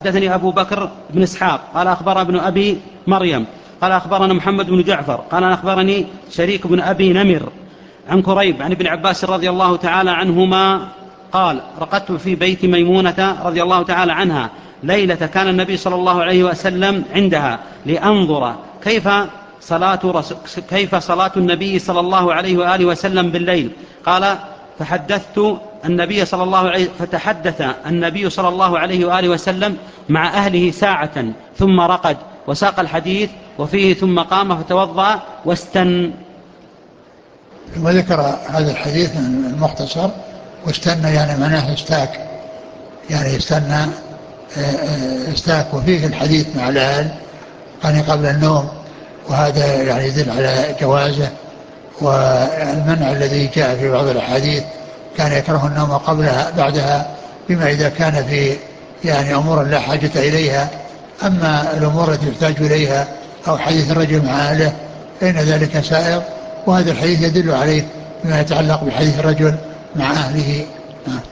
حدثني أبو بكر بن إسحاق قال أخبر ابن أبي مريم قال أخبرنا محمد بن جعفر قال أخبرني شريك بن أبي نمر عن كريب عن ابن عباس رضي الله تعالى عنهما قال رقدت في بيت ميمونة رضي الله تعالى عنها ليلة كان النبي صلى الله عليه وسلم عندها لأنظر كيف صلاة النبي صلى الله عليه وآله وسلم بالليل. قال فتحدث النبي صلى الله عليه وآله وسلم مع أهله ساعة ثم رقد وساق الحديث وفيه ثم قام فتوضأ واستن. ثم ذكر هذا الحديث المختصر واستنى يعني معناه استاك، يعني استنى استاك، وفيه الحديث مع الأهل يعني قبل النوم، وهذا يعني يدل على جوازه. والمنع الذي جاء في بعض الأحاديث كان يكره النوم قبلها بعدها، بما إذا كان في يعني أمور لا حاجة إليها. أما الأمور التي يحتاج إليها أو حديث الرجل مع أهله فإن ذلك سائغ، وهذا الحديث يدل عليه بما يتعلق بحديث الرجل مع أهله.